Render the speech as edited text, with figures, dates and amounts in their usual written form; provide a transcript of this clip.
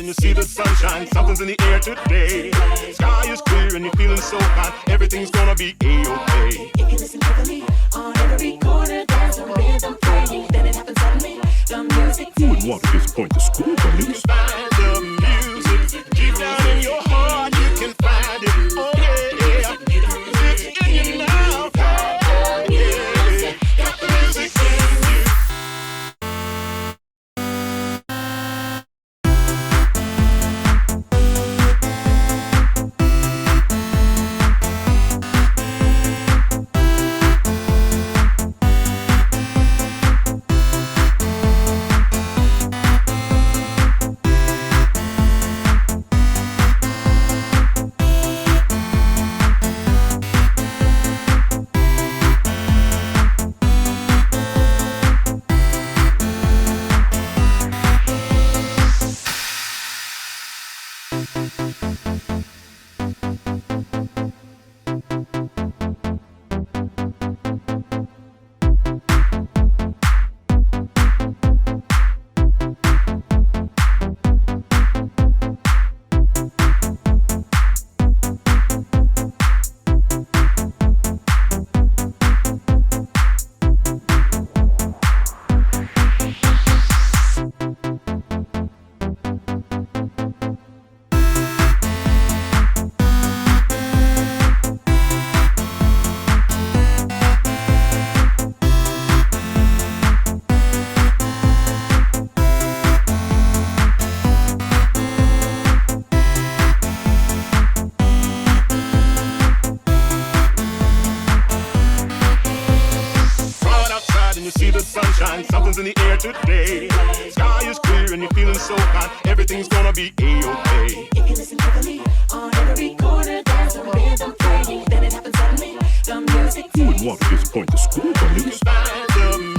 and you see the sunshine. Something's in the air today. Sky is clear and you're feeling so hot. Everything's gonna be A-okay. If you listen carefully, on every corner there's a rhythm playing. Then it happens suddenly, the music Who would want to disappoint the school police? Find the music deep down in your heart. You can find it. Oh yeah, it's in you now. Oh yeah, got the music in you. Something's in the air today. Sky is clear and you're feeling so hot. Everything's gonna be A-okay. If you listen carefully, on every corner there's a rhythm playing. Then it happens suddenly, the music Who would want to disappoint the school police? Find the